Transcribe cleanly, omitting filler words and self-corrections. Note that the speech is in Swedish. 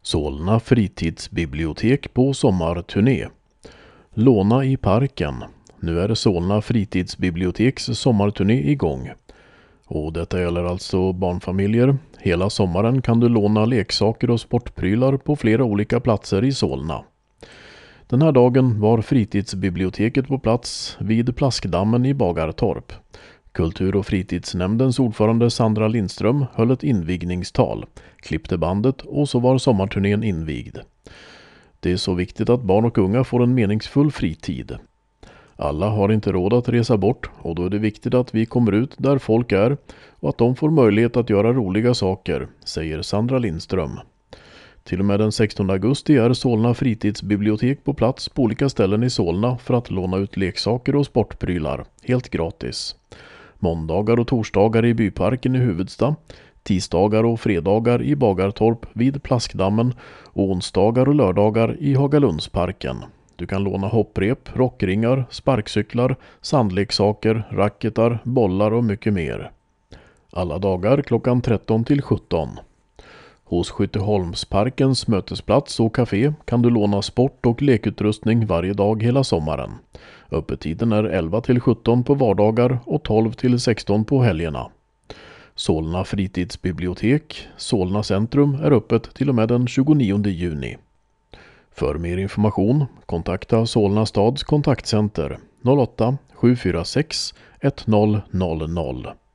Solna fritidsbibliotek på sommarturné. Låna i parken. Nu är Solna fritidsbiblioteks sommarturné igång. Och detta gäller alltså barnfamiljer. Hela sommaren kan du låna leksaker och sportprylar på flera olika platser i Solna. Den här dagen var fritidsbiblioteket på plats vid Plaskdammen i Bagartorp. Kultur- och fritidsnämndens ordförande Sandra Lindström höll ett invigningstal, klippte bandet och så var sommarturnén invigd. Det är så viktigt att barn och unga får en meningsfull fritid. Alla har inte råd att resa bort och då är det viktigt att vi kommer ut där folk är och att de får möjlighet att göra roliga saker, säger Sandra Lindström. Till och med den 16 augusti är Solna fritidsbibliotek på plats på olika ställen i Solna för att låna ut leksaker och sportprylar, helt gratis. Måndagar och torsdagar i byparken i Huvudsta, tisdagar och fredagar i Bagartorp vid Plaskdammen och onsdagar och lördagar i Hagalundsparken. Du kan låna hopprep, rockringar, sparkcyklar, sandleksaker, racketar, bollar och mycket mer. Alla dagar klockan 13 till 17. Hos Skytteholmsparkens mötesplats och café kan du låna sport- och lekutrustning varje dag hela sommaren. Öppettiden är 11 till 17 på vardagar och 12 till 16 på helgerna. Solna fritidsbibliotek, Solna centrum är öppet till och med den 29 juni. För mer information kontakta Solna stads kontaktcenter 08 746 1000.